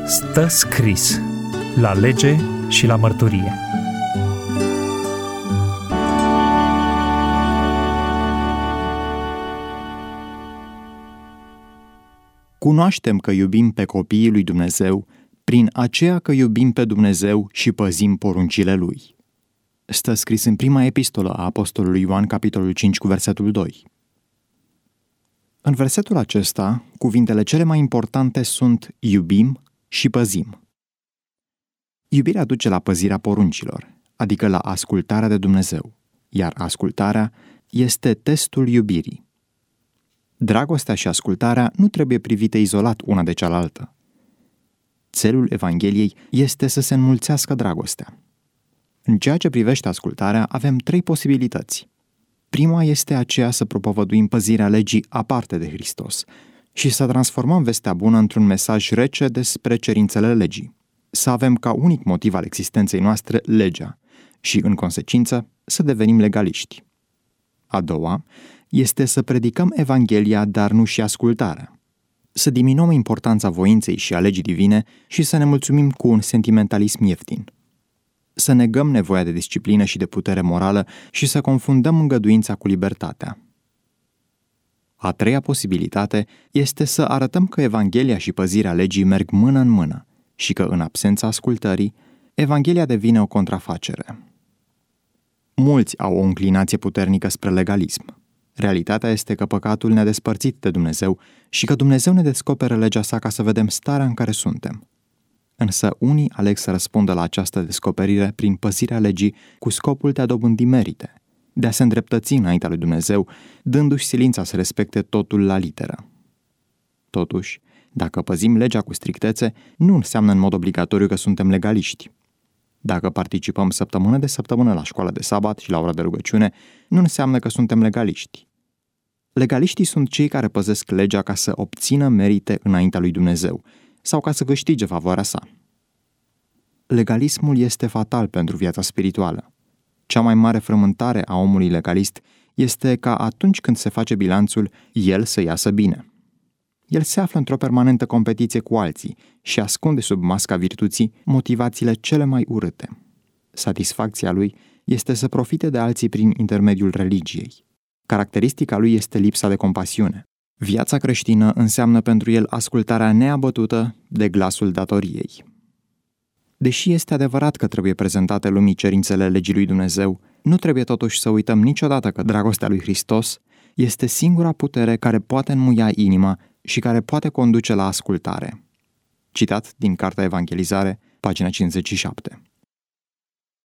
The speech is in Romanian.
Stă scris la lege și la mărturie. Cunoaștem că iubim pe copiii lui Dumnezeu prin aceea că iubim pe Dumnezeu și păzim poruncile Lui. Stă scris în prima epistolă a apostolului Ioan, capitolul 5, cu versetul 2. În versetul acesta, cuvintele cele mai importante sunt iubim și păzim. Iubirea duce la păzirea poruncilor, adică la ascultarea de Dumnezeu, iar ascultarea este testul iubirii. Dragostea și ascultarea nu trebuie privite izolat una de cealaltă. Țelul Evangheliei este să se înmulțească dragostea. În ceea ce privește ascultarea, avem 3 posibilități. Prima este aceea să propovăduim păzirea legii aparte de Hristos și să transformăm vestea bună într-un mesaj rece despre cerințele legii. Să avem ca unic motiv al existenței noastre legea și, în consecință, să devenim legaliști. A doua este să predicăm Evanghelia, dar nu și ascultarea. Să diminuăm importanța voinței și a legii divine și să ne mulțumim cu un sentimentalism ieftin. Să negăm nevoia de disciplină și de putere morală și să confundăm îngăduința cu libertatea. A treia posibilitate este să arătăm că Evanghelia și păzirea legii merg mână în mână și că, în absența ascultării, Evanghelia devine o contrafacere. Mulți au o înclinație puternică spre legalism. Realitatea este că păcatul ne-a despărțit de Dumnezeu și că Dumnezeu ne descoperă legea sa ca să vedem starea în care suntem. Însă unii aleg să răspundă la această descoperire prin păzirea legii cu scopul de a dobândi merite, de a se îndreptăți înaintea lui Dumnezeu, dându-și silința să respecte totul la literă. Totuși, dacă păzim legea cu strictețe, nu înseamnă în mod obligatoriu că suntem legaliști. Dacă participăm săptămână de săptămână la școala de sabat și la ora de rugăciune, nu înseamnă că suntem legaliști. Legaliștii sunt cei care păzesc legea ca să obțină merite înaintea lui Dumnezeu sau ca să câștige favoarea sa. Legalismul este fatal pentru viața spirituală. Cea mai mare frământare a omului legalist este ca atunci când se face bilanțul, el să iasă bine. El se află într-o permanentă competiție cu alții și ascunde sub masca virtuții motivațiile cele mai urâte. Satisfacția lui este să profite de alții prin intermediul religiei. Caracteristica lui este lipsa de compasiune. Viața creștină înseamnă pentru el ascultarea neabătută de glasul datoriei. Deși este adevărat că trebuie prezentate lumii cerințele legii lui Dumnezeu, nu trebuie totuși să uităm niciodată că dragostea lui Hristos este singura putere care poate înmuia inima și care poate conduce la ascultare. Citat din Cartea Evangelizare, pagina 57.